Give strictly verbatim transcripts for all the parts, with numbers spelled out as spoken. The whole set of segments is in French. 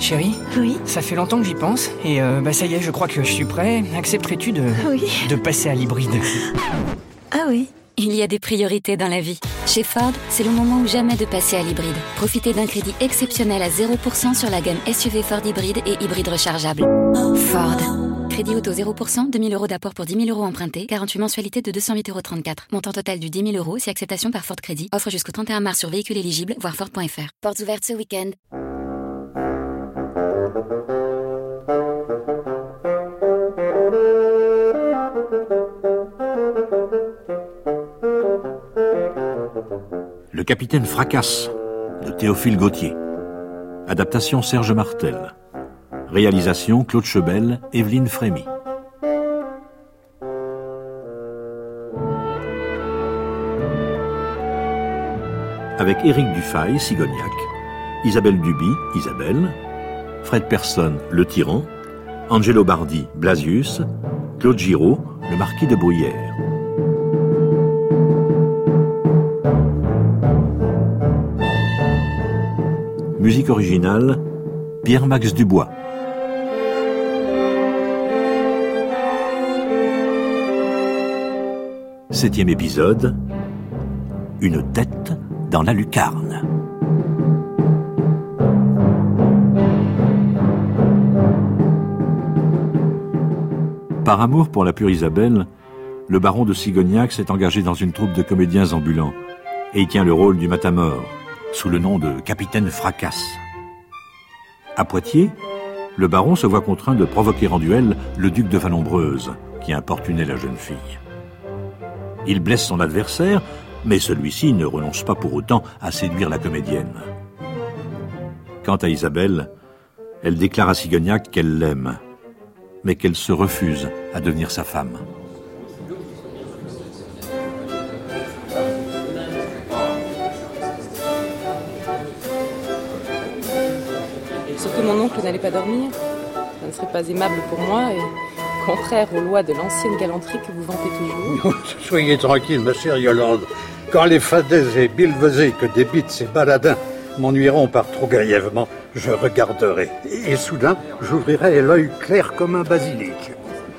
Chérie ? Oui. Ça fait longtemps que j'y pense, et euh, bah ça y est, je crois que je suis prêt. Accepterais-tu de, Oui. de passer à l'hybride ? Ah oui. Il y a des priorités dans la vie. Chez Ford, c'est le moment ou jamais de passer à l'hybride. Profitez d'un crédit exceptionnel à zéro pour cent sur la gamme S U V Ford Hybride et hybride rechargeable. Ford. Crédit auto zéro pour cent, deux mille euros d'apport pour dix mille euros empruntés, quarante-huit mensualités de deux cent huit euros trente-quatre. Montant total du dix mille euros, si acceptation par Ford Crédit. Offre jusqu'au trente et un mars sur véhicules éligibles, voir Ford point F R. Portes ouvertes ce week-end. Le capitaine Fracasse, de Théophile Gautier. Adaptation Serge Martel. Réalisation Claude Chebel, Evelyne Frémy. Avec Éric Dufay, Sigognac, Isabelle Duby, Isabelle, Fred Persson, le tyran, Angelo Bardi, Blasius, Claude Giraud, le marquis de Bruyères. Musique originale, Pierre-Max Dubois. Septième épisode, une tête dans la lucarne. Par amour pour la pure Isabelle, le baron de Sigognac s'est engagé dans une troupe de comédiens ambulants et il tient le rôle du matamor, sous le nom de capitaine Fracasse. À Poitiers, le baron se voit contraint de provoquer en duel le duc de Vallombreuse, qui importunait la jeune fille. Il blesse son adversaire, mais celui-ci ne renonce pas pour autant à séduire la comédienne. Quant à Isabelle, elle déclare à Sigognac qu'elle l'aime, mais qu'elle se refuse à devenir sa femme. Surtout mon oncle n'allait pas dormir. Ça ne serait pas aimable pour moi et contraire aux lois de l'ancienne galanterie que vous vantez toujours. Soyez tranquille, ma chère Yolande. Quand les fadaises et bilvesées que débitent ces baladins m'ennuieront par trop grièvement, je regarderai. Et, et soudain, j'ouvrirai l'œil clair comme un basilic.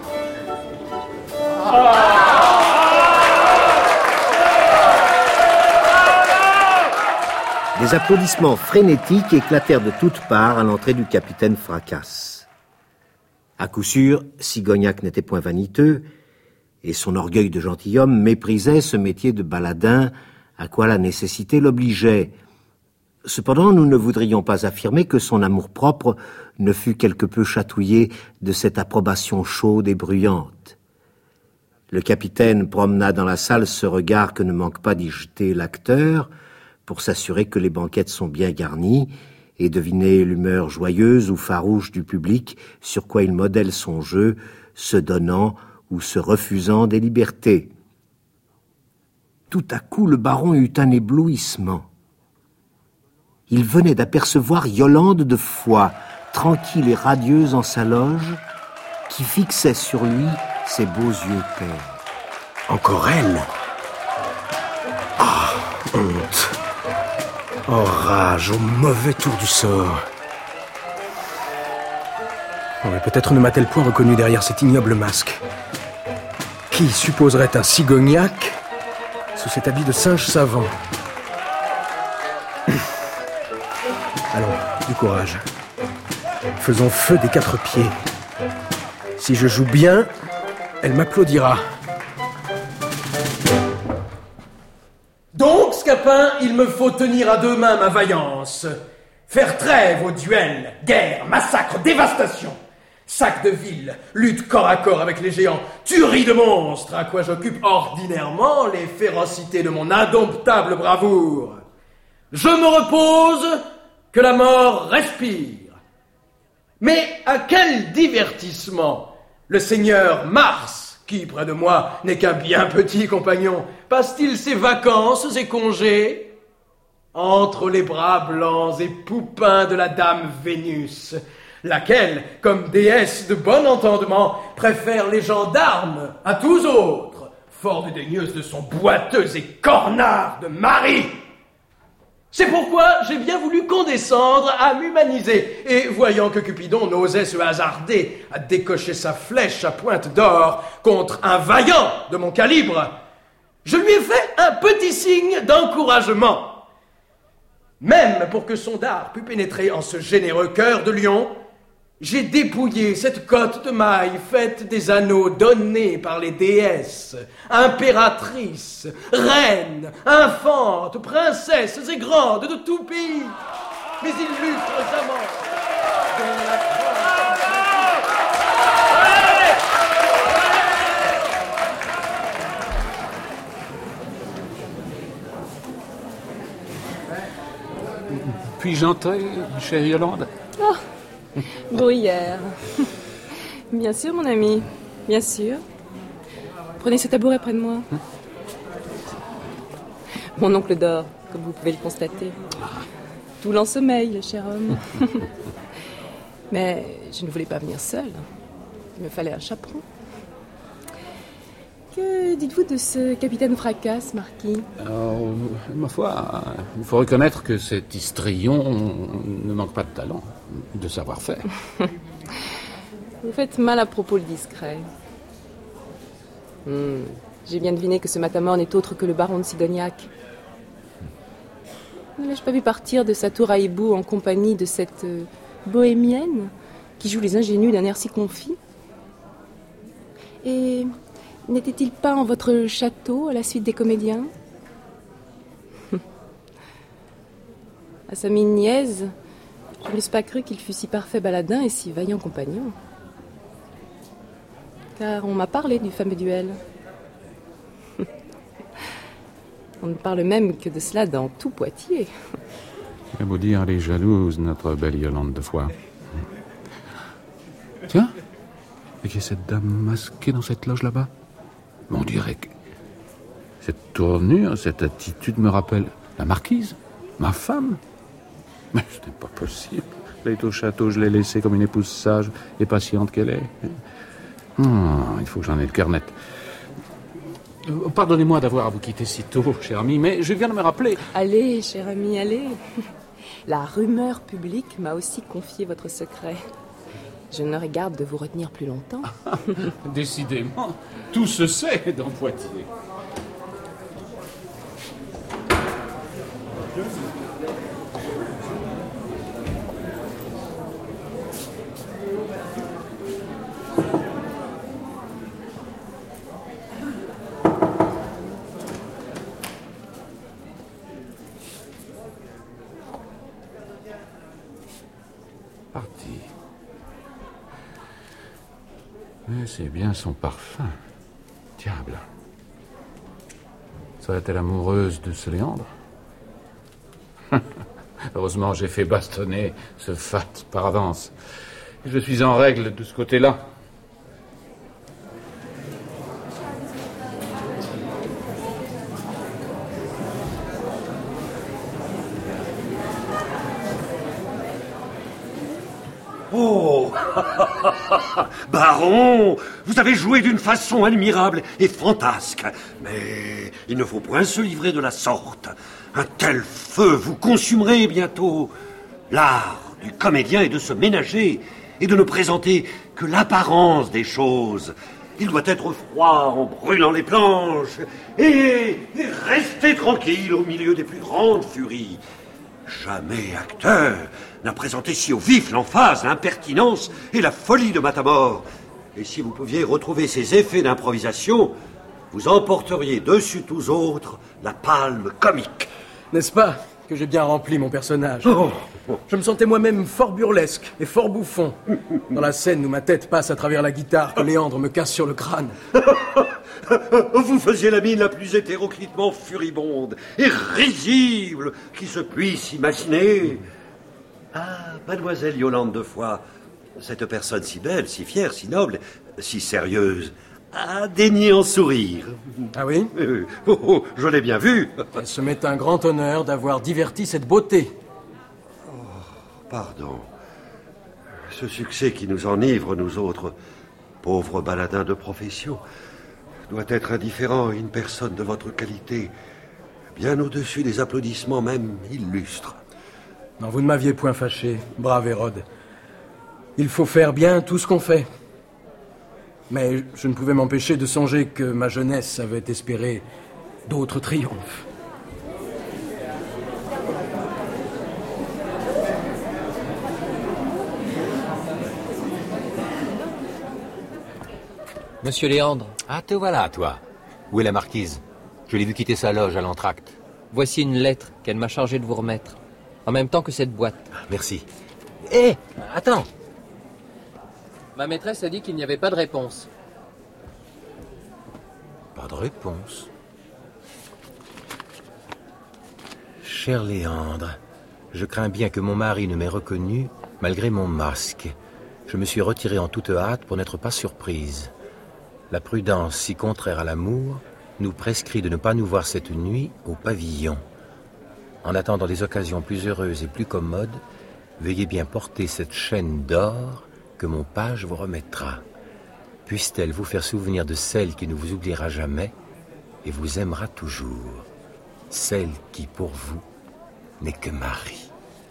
Des applaudissements frénétiques éclatèrent de toutes parts à l'entrée du capitaine Fracasse. À coup sûr, Sigognac n'était point vaniteux, et son orgueil de gentilhomme méprisait ce métier de baladin à quoi la nécessité l'obligeait. Cependant, nous ne voudrions pas affirmer que son amour-propre ne fût quelque peu chatouillé de cette approbation chaude et bruyante. Le capitaine promena dans la salle ce regard que ne manque pas d'y jeter l'acteur, pour s'assurer que les banquettes sont bien garnies et deviner l'humeur joyeuse ou farouche du public sur quoi il modèle son jeu, se donnant ou se refusant des libertés. Tout à coup, le baron eut un éblouissement. Il venait d'apercevoir Yolande de Foix, tranquille et radieuse en sa loge, qui fixait sur lui ses beaux yeux pères. Encore elle ? Ah, honte ! Oh, rage, au mauvais tour du sort. Oh, mais peut-être ne m'a-t-elle point reconnu derrière cet ignoble masque. Qui supposerait un Sigognac sous cet habit de singe savant ? Allons, du courage. Faisons feu des quatre pieds. Si je joue bien, elle m'applaudira. Donc, Scapin, il me faut tenir à deux mains ma vaillance. Faire trêve aux duels, guerre, massacre, dévastation. Sac de ville, lutte corps à corps avec les géants, tuerie de monstres, à quoi j'occupe ordinairement les férocités de mon indomptable bravoure. Je me repose, que la mort respire. Mais à quel divertissement le seigneur Mars, qui, près de moi, n'est qu'un bien petit compagnon, passe-t-il ses vacances et congés entre les bras blancs et poupins de la dame Vénus, laquelle, comme déesse de bon entendement, préfère les gendarmes à tous autres, fort dédaigneuse de son boiteux et cornard de mari. C'est pourquoi j'ai bien voulu condescendre à m'humaniser. Et voyant que Cupidon n'osait se hasarder à décocher sa flèche à pointe d'or contre un vaillant de mon calibre, je lui ai fait un petit signe d'encouragement. Même pour que son dard pût pénétrer en ce généreux cœur de lion, j'ai dépouillé cette cotte de maille faite des anneaux donnés par les déesses, impératrices, reines, infantes, princesses et grandes de tout pays. Mais il lut présamment de la Puis-je entrer, chère Yolande? Oh, Bruyère. Bien sûr, mon ami, bien sûr. Prenez ce tabouret près de moi. Hum? Mon oncle dort, comme vous pouvez le constater. Tout l'ensommeil, le cher homme. Mais je ne voulais pas venir seule. Il me fallait un chaperon. Que dites-vous de ce capitaine Fracasse, Marquis? Alors, ma foi, il faut reconnaître que cet histrion ne manque pas de talent, de savoir-faire. Vous faites mal à propos le discret. Hmm. J'ai bien deviné que ce matamor n'est autre que le baron de Sigognac. Ne l'ai-je pas vu partir de sa tour à hibou en compagnie de cette euh, bohémienne qui joue les ingénus d'un air si confit? Et n'était-il pas en votre château à la suite des comédiens? À sa mine niaise, je n'eusse pas cru qu'il fût si parfait baladin et si vaillant compagnon. Car on m'a parlé du fameux duel. On ne parle même que de cela dans tout Poitiers. Il beau dire, elle est jalouse, notre belle Yolande de Foix. Tiens, et qui est cette dame masquée dans cette loge là-bas? On dirait que cette tournure, cette attitude me rappelle la marquise, ma femme. Mais ce n'est pas possible. Elle est au château, je l'ai laissée comme une épouse sage et patiente qu'elle est. Hum, il faut que j'en ai le cœur net. Pardonnez-moi d'avoir à vous quitter si tôt, cher ami, mais je viens de me rappeler... Allez, cher ami, allez. La rumeur publique m'a aussi confié votre secret. Je n'aurais garde de vous retenir plus longtemps. Décidément, tout se sait dans Poitiers. Parti. Mais c'est bien son parfum. Diable. Serait-elle amoureuse de ce Léandre? Heureusement, j'ai fait bastonner ce fat par avance. Je suis en règle de ce côté-là. Oh Baron, vous avez joué d'une façon admirable et fantasque. Mais il ne faut point se livrer de la sorte. Un tel feu vous consumerait bientôt. L'art du comédien est de se ménager et de ne présenter que l'apparence des choses. Il doit être froid en brûlant les planches et, et rester tranquille au milieu des plus grandes furies. Jamais acteur n'a présenté si au vif l'emphase, l'impertinence et la folie de Matamor. Et si vous pouviez retrouver ces effets d'improvisation, vous emporteriez dessus tous autres la palme comique. N'est-ce pas que j'ai bien rempli mon personnage? Oh. Je me sentais moi-même fort burlesque et fort bouffon dans la scène où ma tête passe à travers la guitare que Léandre me casse sur le crâne. Vous faisiez la mine la plus hétéroclitement furibonde et risible qui se puisse imaginer. Ah, mademoiselle Yolande de Foix, cette personne si belle, si fière, si noble, si sérieuse, a daigné en sourire. Ah oui? euh, oh, oh, je l'ai bien vu. Elle se met un grand honneur d'avoir diverti cette beauté. Oh, pardon. Ce succès qui nous enivre, nous autres, pauvres baladins de profession, doit être indifférent à une personne de votre qualité. bien au-dessus des applaudissements même illustres. Non, vous ne m'aviez point fâché, brave Hérode. Il faut faire bien tout ce qu'on fait. Mais je ne pouvais m'empêcher de songer que ma jeunesse avait espéré d'autres triomphes. Monsieur Léandre. Ah, te voilà, toi. Où est la marquise? Je l'ai vu quitter sa loge à l'entracte. Voici une lettre qu'elle m'a chargé de vous remettre. En même temps que cette boîte. Merci. Hé, hey, attends. Ma maîtresse a dit qu'il n'y avait pas de réponse. Pas de réponse. Cher Léandre, je crains bien que mon mari ne m'ait reconnu malgré mon masque. Je me suis retiré en toute hâte pour n'être pas surprise. La prudence, si contraire à l'amour, nous prescrit de ne pas nous voir cette nuit au pavillon. En attendant des occasions plus heureuses et plus commodes, veuillez bien porter cette chaîne d'or que mon page vous remettra. Puisse-t-elle vous faire souvenir de celle qui ne vous oubliera jamais et vous aimera toujours. Celle qui, pour vous, n'est que Marie.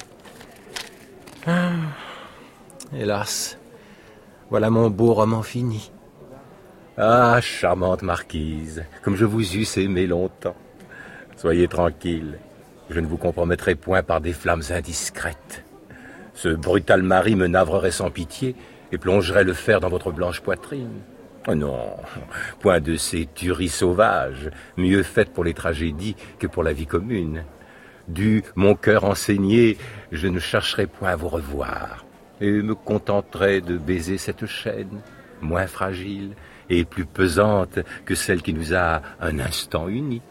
Ah, hélas, voilà mon beau roman fini. Ah, charmante marquise, comme je vous eusse aimé longtemps. Soyez tranquille, je ne vous compromettrai point par des flammes indiscrètes. Ce brutal mari me navrerait sans pitié et plongerait le fer dans votre blanche poitrine. Oh non, point de ces tueries sauvages, mieux faites pour les tragédies que pour la vie commune. Du mon cœur enseigné, je ne chercherai point à vous revoir et me contenterai de baiser cette chaîne, moins fragile et plus pesante que celle qui nous a un instant unis.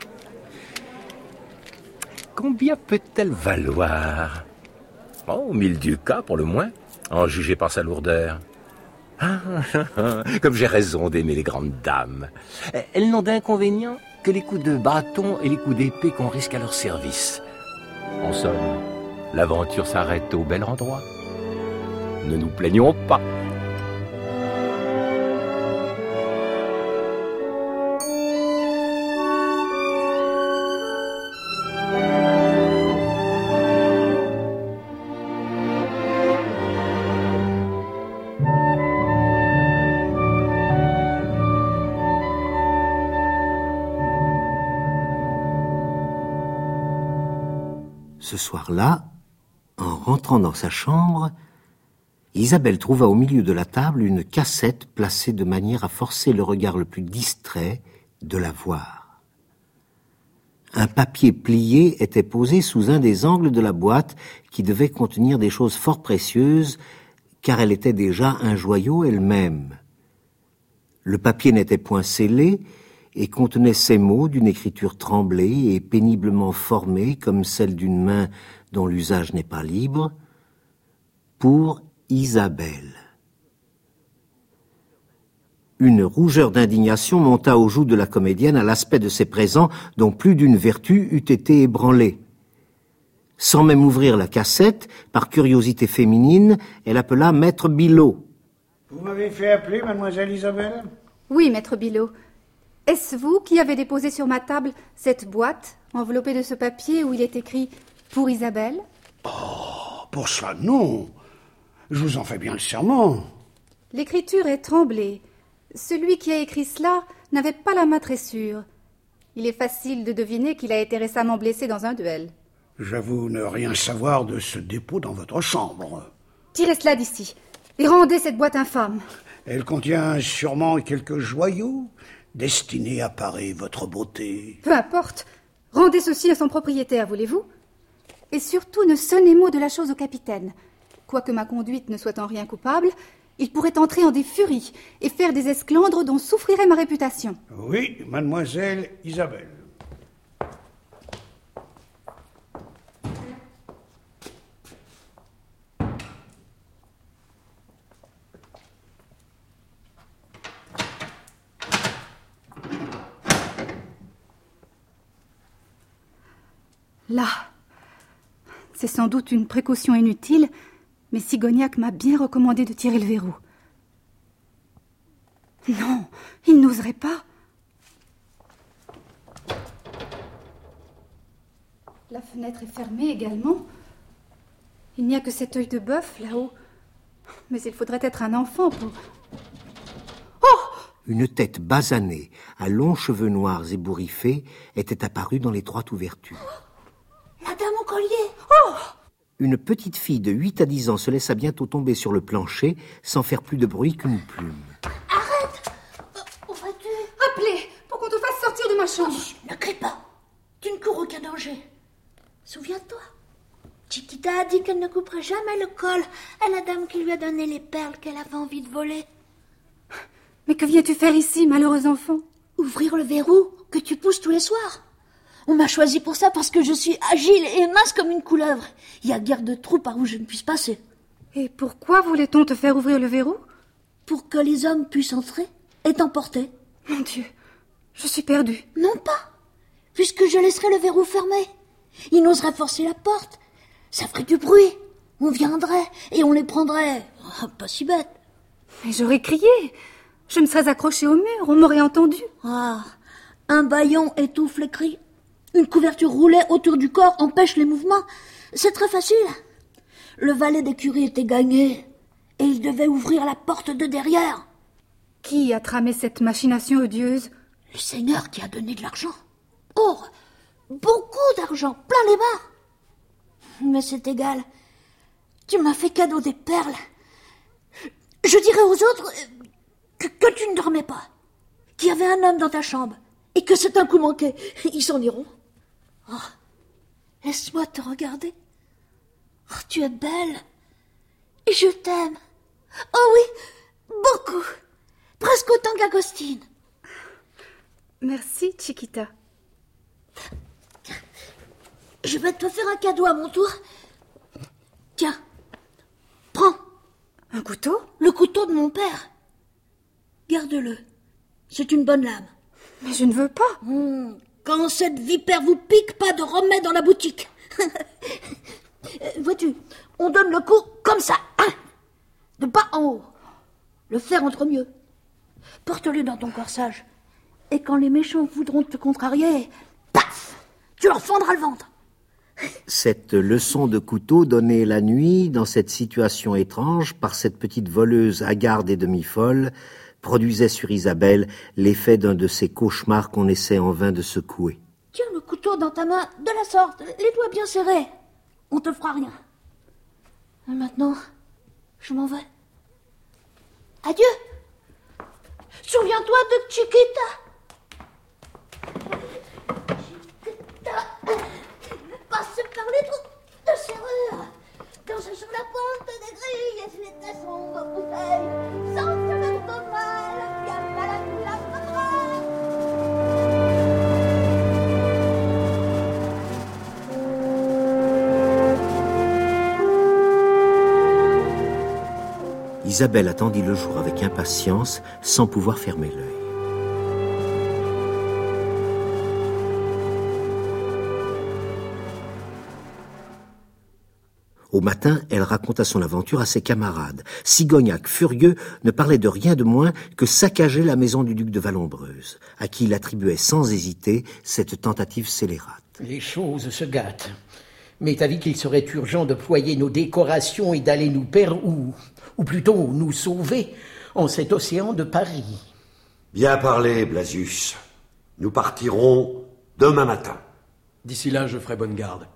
Combien peut-elle valoir? Oh, mille ducats pour le moins, en juger par sa lourdeur. Ah, comme j'ai raison d'aimer les grandes dames. Elles n'ont d'inconvénient que les coups de bâton et les coups d'épée qu'on risque à leur service. En somme, l'aventure s'arrête au bel endroit. Ne nous plaignons pas. Ce soir-là, en rentrant dans sa chambre, Isabelle trouva au milieu de la table une cassette placée de manière à forcer le regard le plus distrait de la voir. Un papier plié était posé sous un des angles de la boîte qui devait contenir des choses fort précieuses, car elle était déjà un joyau elle-même. Le papier n'était point scellé et contenait ces mots d'une écriture tremblée et péniblement formée comme celle d'une main dont l'usage n'est pas libre, pour Isabelle. Une rougeur d'indignation monta aux joues de la comédienne à l'aspect de ces présents dont plus d'une vertu eût été ébranlée. Sans même ouvrir la cassette, par curiosité féminine, elle appela Maître Bilot. Vous m'avez fait appeler, mademoiselle Isabelle? Oui, Maître Bilot. Est-ce vous qui avez déposé sur ma table cette boîte enveloppée de ce papier où il est écrit « Pour Isabelle » ? Oh, pour cela, non. Je vous en fais bien le serment. L'écriture est tremblée. Celui qui a écrit cela n'avait pas la main très sûre. Il est facile de deviner qu'il a été récemment blessé dans un duel. J'avoue ne rien savoir de ce dépôt dans votre chambre. Tirez cela d'ici et rendez cette boîte infâme. Elle contient sûrement quelques joyaux destinés à parer votre beauté. Peu importe. Rendez ceci à son propriétaire, voulez-vous ? Et surtout, ne sonnez mot de la chose au capitaine. Quoique ma conduite ne soit en rien coupable, il pourrait entrer en des furies et faire des esclandres dont souffrirait ma réputation. Oui, mademoiselle Isabelle. Là, c'est sans doute une précaution inutile, mais Sigognac m'a bien recommandé de tirer le verrou. Non, il n'oserait pas. La fenêtre est fermée également. Il n'y a que cet œil de bœuf là-haut. Mais il faudrait être un enfant pour... Une tête basanée, à longs cheveux noirs ébouriffés, était apparue dans l'étroite ouverture. La dame au collier. Oh! Une petite fille de huit à dix ans se laissa bientôt tomber sur le plancher, sans faire plus de bruit qu'une plume. Arrête! Où vas-tu? Appelez, pour qu'on te fasse sortir de ma chambre. Chut, ne crie pas. Tu ne cours aucun danger. Souviens-toi, Chiquita a dit qu'elle ne couperait jamais le col à la dame qui lui a donné les perles qu'elle avait envie de voler. Mais que viens-tu faire ici, malheureux enfant? Ouvrir le verrou que tu pousses tous les soirs. On m'a choisi pour ça parce que je suis agile et mince comme une couleuvre. Il y a guère de trou par où je ne puisse passer. Et pourquoi voulait-on te faire ouvrir le verrou? Pour que les hommes puissent entrer et t'emporter. Mon Dieu, je suis perdue. Non pas, puisque je laisserai le verrou fermé. Ils n'oseraient forcer la porte. Ça ferait du bruit. On viendrait et on les prendrait. Oh, pas si bête. Mais j'aurais crié. Je me serais accrochée au mur, on m'aurait entendu. Ah, un bâillon étouffe les cris. Une couverture roulée autour du corps empêche les mouvements. C'est très facile. Le valet d'écurie était gagné et il devait ouvrir la porte de derrière. Qui a tramé cette machination odieuse? Le seigneur qui a donné de l'argent. Oh, beaucoup d'argent, plein les bars. Mais c'est égal. Tu m'as fait cadeau des perles. Je dirai aux autres que, que tu ne dormais pas, qu'il y avait un homme dans ta chambre et que c'est un coup manqué. Ils s'en iront. Oh, laisse-moi te regarder. Oh, tu es belle et je t'aime. Oh oui, beaucoup. Presque autant qu'Agostine. Merci, Chiquita. Je vais te faire un cadeau à mon tour. Tiens, prends. Un couteau? Le couteau de mon père. Garde-le. C'est une bonne lame. Mais je ne veux pas. Mmh. Quand cette vipère vous pique, pas de remède dans la boutique. Vois-tu, on donne le coup comme ça. De bas en haut. Le fer entre mieux. Porte-le dans ton corsage. Et quand les méchants voudront te contrarier, paf, tu leur fendras le ventre. Cette leçon de couteau donnée la nuit, dans cette situation étrange, par cette petite voleuse hagarde et demi-folle, produisait sur Isabelle l'effet d'un de ces cauchemars qu'on essaie en vain de secouer. Tiens le couteau dans ta main, de la sorte, les doigts bien serrés. On te fera rien. Et maintenant, je m'en vais. Adieu. Souviens-toi de Chiquita. Chiquita. Passe par les trous de serrure. Quand je sous la porte des grilles et je les teste en bouteille. Sans se faire de mal, bien mal à tout la Isabelle attendit le jour avec impatience, sans pouvoir fermer l'œil. Au matin, elle raconta son aventure à ses camarades. Sigognac, furieux, ne parlait de rien de moins que saccager la maison du duc de Vallombreuse, à qui il attribuait sans hésiter cette tentative scélérate. Les choses se gâtent. M'est avis qu'il serait urgent de ployer nos décorations et d'aller nous perdre, ou, ou plutôt nous sauver, en cet océan de Paris. Bien parlé, Blasius. Nous partirons demain matin. D'ici là, je ferai bonne garde.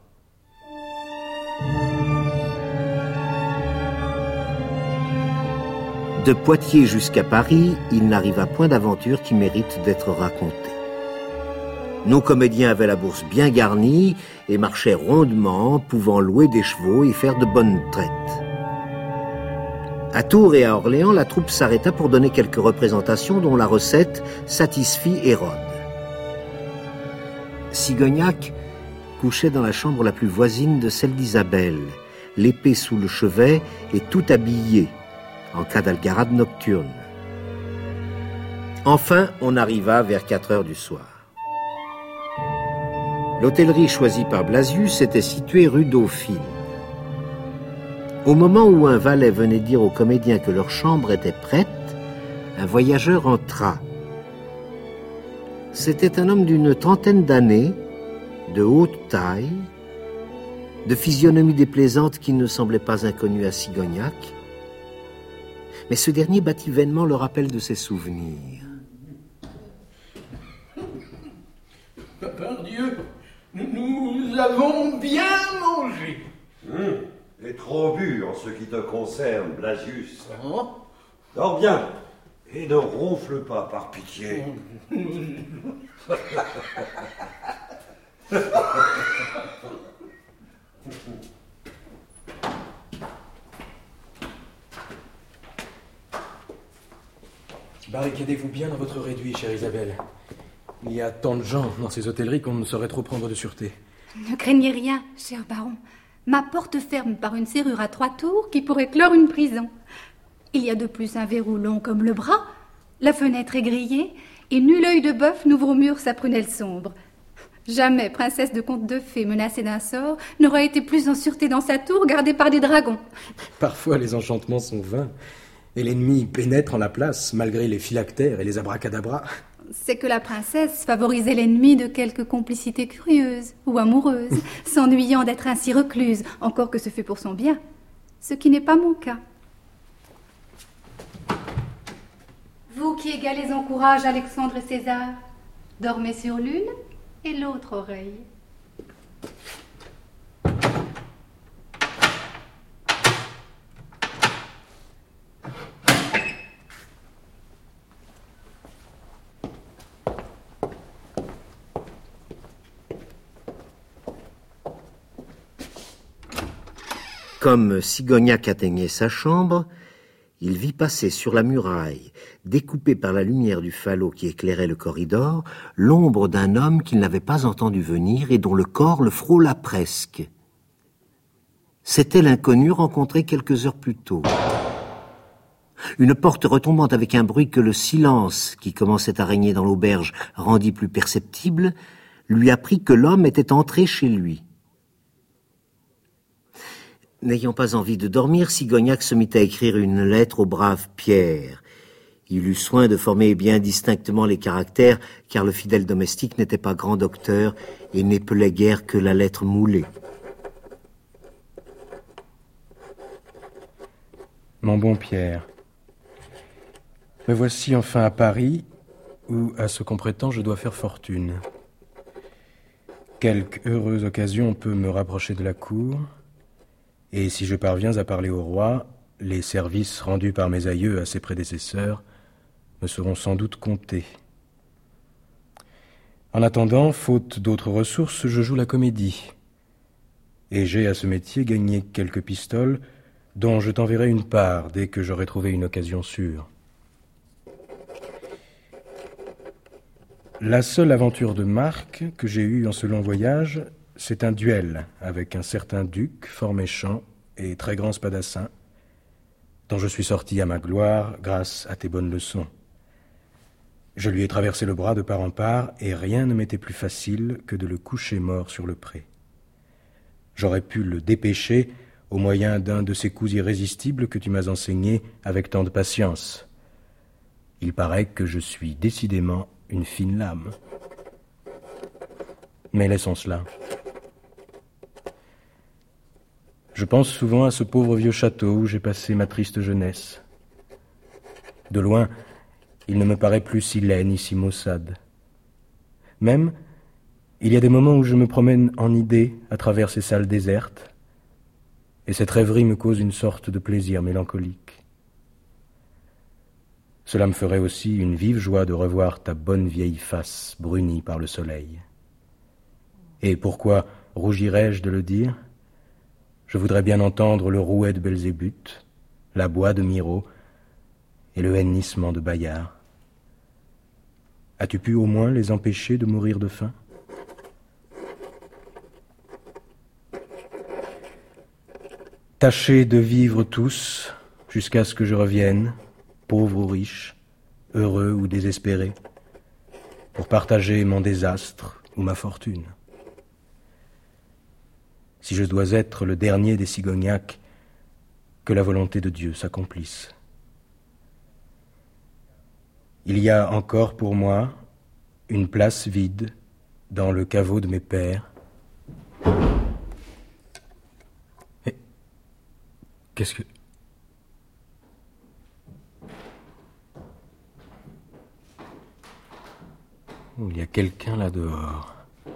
De Poitiers jusqu'à Paris, il n'arriva point d'aventure qui mérite d'être racontée. Nos comédiens avaient la bourse bien garnie et marchaient rondement, pouvant louer des chevaux et faire de bonnes traites. À Tours et à Orléans, la troupe s'arrêta pour donner quelques représentations dont la recette satisfit Hérode. Sigognac couchait dans la chambre la plus voisine de celle d'Isabelle, l'épée sous le chevet et tout habillé, en cas d'algarade nocturne. Enfin, on arriva vers quatre heures du soir. L'hôtellerie choisie par Blasius était située rue Dauphine. Au moment où un valet venait dire aux comédiens que leur chambre était prête, un voyageur entra. C'était un homme d'une trentaine d'années, de haute taille, de physionomie déplaisante qui ne semblait pas inconnue à Sigognac. Mais ce dernier battit vainement le rappel de ses souvenirs. Par Dieu, nous avons bien mangé. Mmh. Et trop bu en ce qui te concerne, Blasius. Oh. Dors bien et ne ronfle pas par pitié. Barricadez-vous bien dans votre réduit, chère Isabelle. Il y a tant de gens dans ces hôtelleries qu'on ne saurait trop prendre de sûreté. Ne craignez rien, cher baron. Ma porte ferme par une serrure à trois tours qui pourrait clore une prison. Il y a de plus un verrou long comme le bras, la fenêtre est grillée, et nul œil de bœuf n'ouvre au mur sa prunelle sombre. Jamais princesse de conte de fées menacée d'un sort n'aura été plus en sûreté dans sa tour gardée par des dragons. Parfois les enchantements sont vains, et l'ennemi pénètre en la place malgré les phylactères et les abracadabras. C'est que la princesse favorisait l'ennemi de quelque complicité curieuse ou amoureuse, s'ennuyant d'être ainsi recluse, encore que ce fut pour son bien, ce qui n'est pas mon cas. Vous qui égalez en courage Alexandre et César, dormez sur l'une et l'autre oreille. Comme Sigognac atteignait sa chambre, il vit passer sur la muraille, découpée par la lumière du falot qui éclairait le corridor, l'ombre d'un homme qu'il n'avait pas entendu venir et dont le corps le frôla presque. C'était l'inconnu rencontré quelques heures plus tôt. Une porte retombant avec un bruit que le silence qui commençait à régner dans l'auberge rendit plus perceptible, lui apprit que l'homme était entré chez lui. N'ayant pas envie de dormir, Sigognac se mit à écrire une lettre au brave Pierre. Il eut soin de former bien distinctement les caractères, car le fidèle domestique n'était pas grand docteur et n'épelait guère que la lettre moulée. Mon bon Pierre, me voici enfin à Paris, où, à ce qu'on prétend, je dois faire fortune. Quelque heureuse occasion peut me rapprocher de la cour, et si je parviens à parler au roi, les services rendus par mes aïeux à ses prédécesseurs me seront sans doute comptés. En attendant, faute d'autres ressources, je joue la comédie. Et j'ai à ce métier gagné quelques pistoles dont je t'enverrai une part dès que j'aurai trouvé une occasion sûre. La seule aventure de marque que j'ai eue en ce long voyage, c'est un duel avec un certain duc, fort méchant et très grand spadassin, dont je suis sorti à ma gloire grâce à tes bonnes leçons. Je lui ai traversé le bras de part en part, et rien ne m'était plus facile que de le coucher mort sur le pré. J'aurais pu le dépêcher au moyen d'un de ces coups irrésistibles que tu m'as enseignés avec tant de patience. Il paraît que je suis décidément une fine lame. Mais laissons cela. Je pense souvent à ce pauvre vieux château où j'ai passé ma triste jeunesse. De loin, il ne me paraît plus si laid ni si maussade. Même, il y a des moments où je me promène en idée à travers ces salles désertes, et cette rêverie me cause une sorte de plaisir mélancolique. Cela me ferait aussi une vive joie de revoir ta bonne vieille face brunie par le soleil. Et pourquoi rougirais-je de le dire ? Je voudrais bien entendre le rouet de Belzébuth, la boie de Miro et le hennissement de Bayard. As-tu pu au moins les empêcher de mourir de faim ? Tâchez de vivre tous jusqu'à ce que je revienne, pauvre ou riche, heureux ou désespéré, pour partager mon désastre ou ma fortune. Si je dois être le dernier des Sigognac, que la volonté de Dieu s'accomplisse. Il y a encore pour moi une place vide dans le caveau de mes pères. Qu'est-ce que... Il y a quelqu'un là dehors.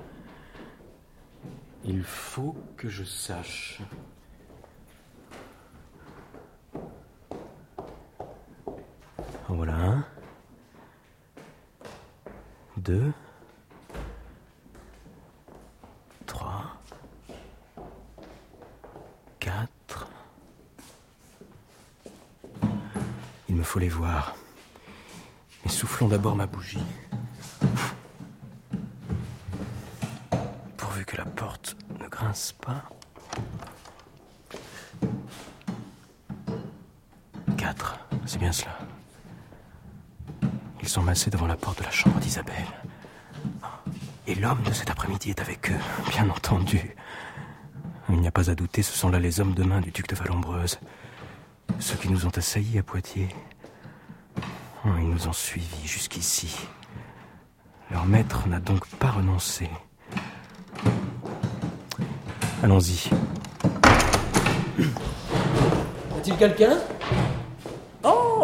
Il faut que je sache. En voilà un. Deux. Trois. Quatre. Il me faut les voir. Mais soufflons d'abord ma bougie. Pourvu que la porte ne grince pas. Quatre, c'est bien cela. Ils sont massés devant la porte de la chambre d'Isabelle. Et l'homme de cet après-midi est avec eux, bien entendu. Il n'y a pas à douter, ce sont là les hommes de main du duc de Vallombreuse. Ceux qui nous ont assaillis à Poitiers. Ils nous ont suivis jusqu'ici. Leur maître n'a donc pas renoncé. Allons-y. Y a-t-il quelqu'un ? Oh !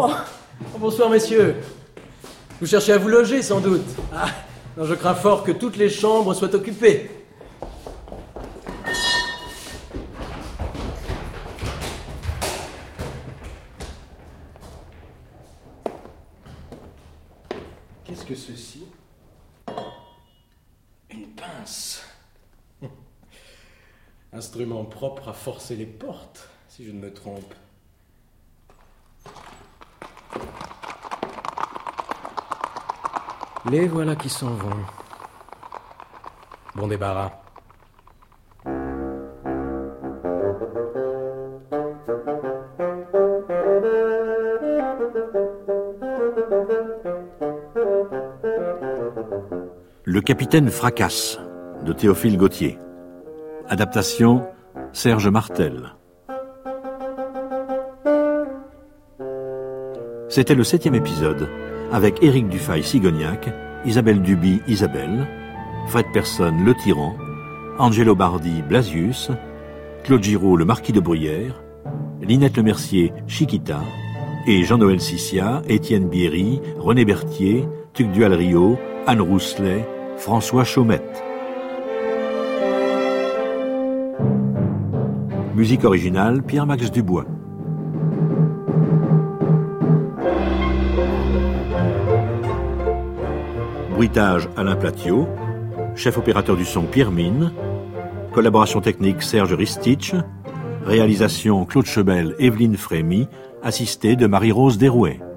Bonsoir, messieurs. Vous cherchez à vous loger, sans doute. Ah, non, je crains fort que toutes les chambres soient occupées. Qu'est-ce que ceci ? Une pince. Instrument propre à forcer les portes, si je ne me trompe. Les voilà qui s'en vont. Bon débarras. Le capitaine Fracasse, de Théophile Gautier. Adaptation, Serge Martel. C'était le septième épisode, avec Éric Dufay-Sigognac, Isabelle Duby Isabelle, Fred Persson Le Tyran, Angelo Bardi Blasius, Claude Giraud le Marquis de Bruyère, Linette Lemercier Chiquita, et Jean-Noël Sissia, Étienne Bierry, René Berthier, Tugdual Rio, Anne Rousselet, François Chaumette. Musique originale, Pierre-Max Dubois. Bruitage, Alain Platiot. Chef opérateur du son, Pierre Mine. Collaboration technique, Serge Ristich. Réalisation, Claude Chebel, Evelyne Frémy, assistée de Marie-Rose Derouet.